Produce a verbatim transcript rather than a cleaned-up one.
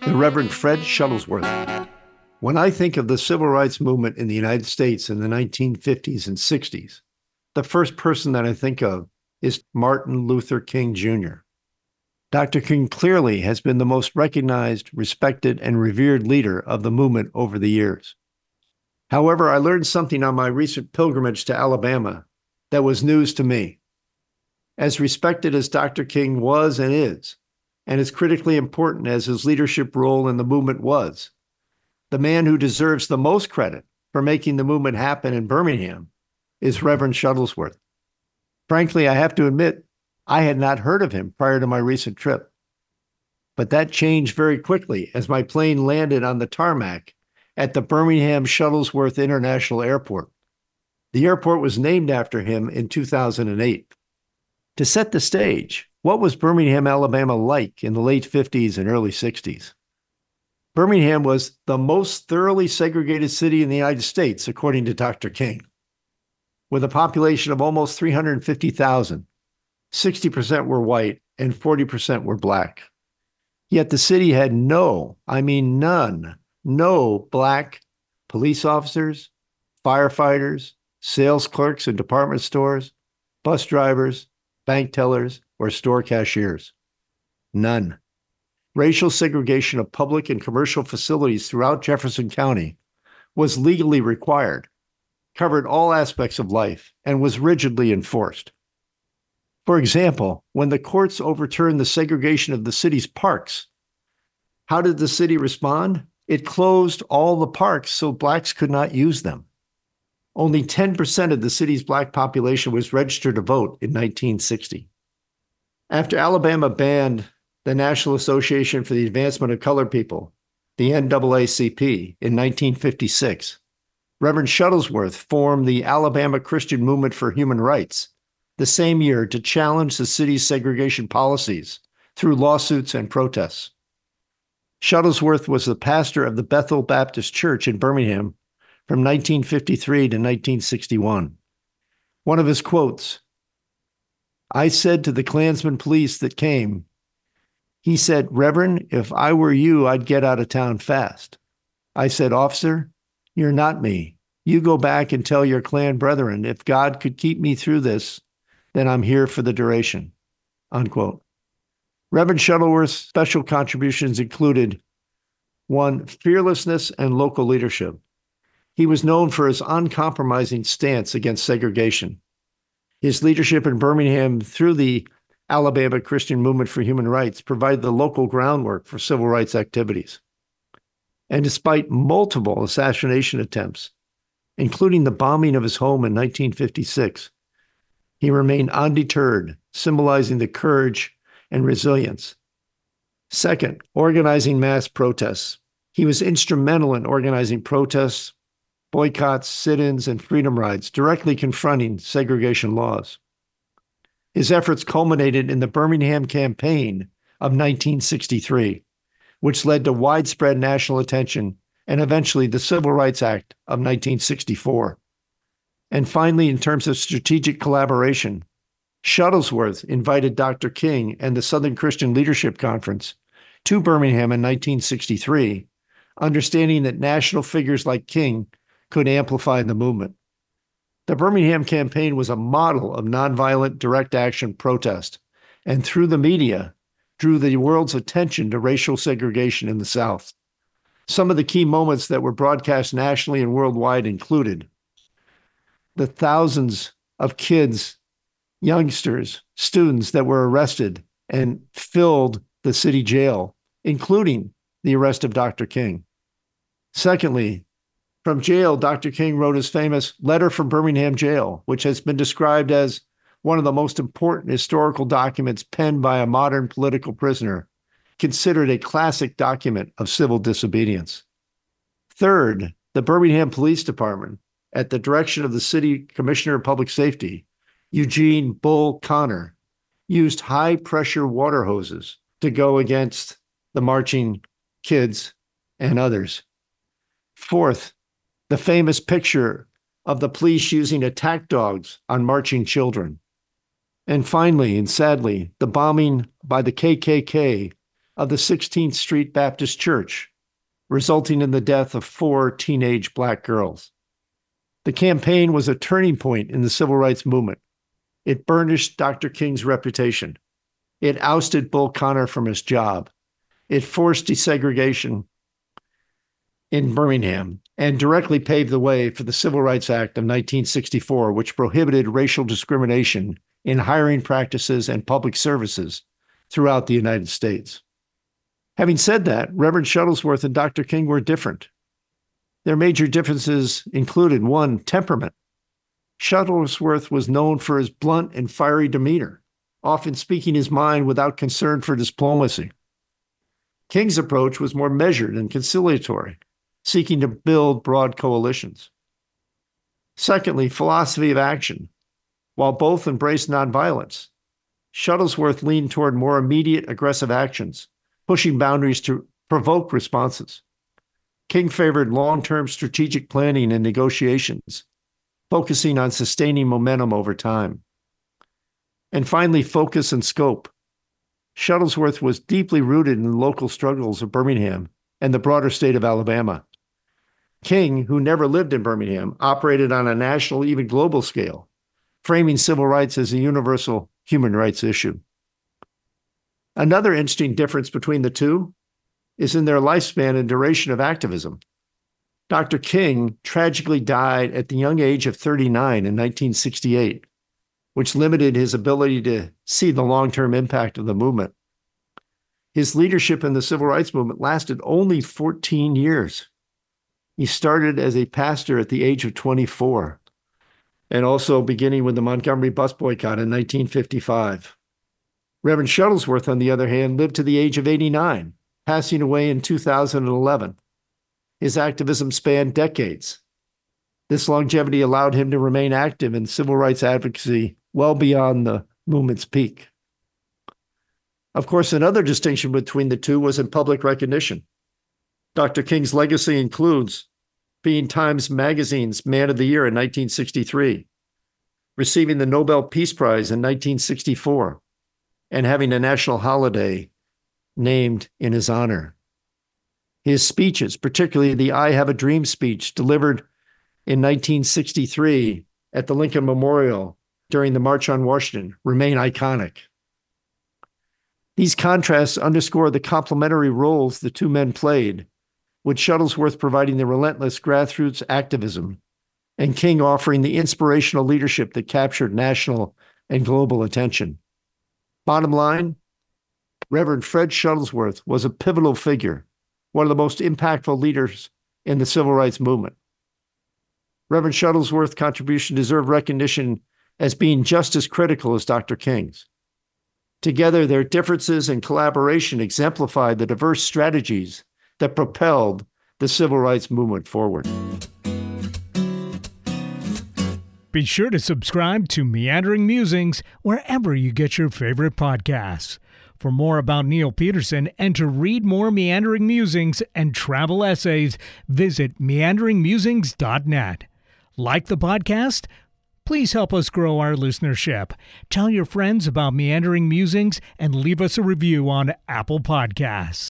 the Reverend Fred Shuttlesworth. When I think of the civil rights movement in the United States in the nineteen fifties and sixties, the first person that I think of is Martin Luther King Junior Doctor King clearly has been the most recognized, respected, and revered leader of the movement over the years. However, I learned something on my recent pilgrimage to Alabama that was news to me. As respected as Doctor King was and is, and as critically important as his leadership role in the movement was, the man who deserves the most credit for making the movement happen in Birmingham is Reverend Shuttlesworth. Frankly, I have to admit, I had not heard of him prior to my recent trip. But that changed very quickly as my plane landed on the tarmac at the Birmingham Shuttlesworth International Airport. The airport was named after him in two thousand eight. To set the stage, what was Birmingham, Alabama like in the late fifties and early sixties? Birmingham was the most thoroughly segregated city in the United States, according to Doctor King. With a population of almost three hundred fifty thousand, sixty percent were white and forty percent were black. Yet the city had no, I mean none, no black police officers, firefighters, sales clerks in department stores, bus drivers, bank tellers, or store cashiers. None. Racial segregation of public and commercial facilities throughout Jefferson County was legally required, covered all aspects of life, and was rigidly enforced. For example, when the courts overturned the segregation of the city's parks, how did the city respond? It closed all the parks so blacks could not use them. Only ten percent of the city's black population was registered to vote in nineteen sixty. After Alabama banned the National Association for the Advancement of Colored People, the N double A C P, in nineteen fifty-six, Reverend Shuttlesworth formed the Alabama Christian Movement for Human Rights the same year to challenge the city's segregation policies through lawsuits and protests. Shuttlesworth was the pastor of the Bethel Baptist Church in Birmingham from nineteen fifty-three to nineteen sixty-one. One of his quotes, "I said to the Klansman police that came, he said, 'Reverend, if I were you, I'd get out of town fast.' I said, 'Officer, you're not me. You go back and tell your Klan brethren, if God could keep me through this, then I'm here for the duration." Unquote. Reverend Shuttlesworth's special contributions included, one, fearlessness and local leadership. He was known for his uncompromising stance against segregation. His leadership in Birmingham through the Alabama Christian Movement for Human Rights provided the local groundwork for civil rights activities. And despite multiple assassination attempts, including the bombing of his home in nineteen fifty-six, he remained undeterred, symbolizing the courage and resilience. Second, organizing mass protests. He was instrumental in organizing protests, boycotts, sit-ins, and freedom rides, directly confronting segregation laws. His efforts culminated in the Birmingham Campaign of nineteen sixty-three, which led to widespread national attention and eventually the Civil Rights Act of nineteen sixty-four. And finally, in terms of strategic collaboration, Shuttlesworth invited Doctor King and the Southern Christian Leadership Conference to Birmingham in nineteen sixty-three, understanding that national figures like King could amplify the movement. The Birmingham Campaign was a model of nonviolent direct action protest, and through the media, drew the world's attention to racial segregation in the South. Some of the key moments that were broadcast nationally and worldwide included the thousands of kids, youngsters, students that were arrested and filled the city jail, including the arrest of Doctor King. Secondly, from jail, Doctor King wrote his famous Letter from Birmingham Jail, which has been described as one of the most important historical documents penned by a modern political prisoner, considered a classic document of civil disobedience. Third, the Birmingham Police Department, at the direction of the City Commissioner of Public Safety, Eugene Bull Connor, used high-pressure water hoses to go against the marching kids and others. Fourth, the famous picture of the police using attack dogs on marching children. And finally, and sadly, the bombing by the K K K of the sixteenth Street Baptist Church, resulting in the death of four teenage black girls. The campaign was a turning point in the civil rights movement. It burnished Doctor King's reputation. It ousted Bull Connor from his job. It forced desegregation in Birmingham and directly paved the way for the Civil Rights Act of nineteen sixty-four, which prohibited racial discrimination in hiring practices and public services throughout the United States. Having said that, Reverend Shuttlesworth and Doctor King were different. Their major differences included, one, temperament. Shuttlesworth was known for his blunt and fiery demeanor, often speaking his mind without concern for diplomacy. King's approach was more measured and conciliatory, seeking to build broad coalitions. Secondly, philosophy of action. While both embraced nonviolence, Shuttlesworth leaned toward more immediate aggressive actions, pushing boundaries to provoke responses. King favored long-term strategic planning and negotiations, focusing on sustaining momentum over time. And finally, focus and scope. Shuttlesworth was deeply rooted in the local struggles of Birmingham and the broader state of Alabama. King, who never lived in Birmingham, operated on a national, even global scale, framing civil rights as a universal human rights issue. Another interesting difference between the two is in their lifespan and duration of activism. Doctor King tragically died at the young age of thirty-nine in nineteen sixty-eight, which limited his ability to see the long-term impact of the movement. His leadership in the civil rights movement lasted only fourteen years. He started as a pastor at the age of twenty-four, and also beginning with the Montgomery bus boycott in nineteen fifty-five. Reverend Shuttlesworth, on the other hand, lived to the age of eighty-nine, passing away in two thousand eleven. His activism spanned decades. This longevity allowed him to remain active in civil rights advocacy well beyond the movement's peak. Of course, another distinction between the two was in public recognition. Doctor King's legacy includes being Times Magazine's Man of the Year in nineteen sixty-three, receiving the Nobel Peace Prize in nineteen sixty-four, and having a national holiday named in his honor. His speeches, particularly the I Have a Dream speech delivered in nineteen sixty-three at the Lincoln Memorial during the March on Washington, remain iconic. These contrasts underscore the complementary roles the two men played, with Shuttlesworth providing the relentless grassroots activism and King offering the inspirational leadership that captured national and global attention. Bottom line, Reverend Fred Shuttlesworth was a pivotal figure, one of the most impactful leaders in the civil rights movement. Reverend Shuttlesworth's contribution deserved recognition as being just as critical as Doctor King's. Together, their differences and collaboration exemplified the diverse strategies that propelled the civil rights movement forward. Be sure to subscribe to Meandering Musings wherever you get your favorite podcasts. For more about Neil Peterson and to read more Meandering Musings and travel essays, visit meandering musings dot net. Like the podcast? Please help us grow our listenership. Tell your friends about Meandering Musings and leave us a review on Apple Podcasts.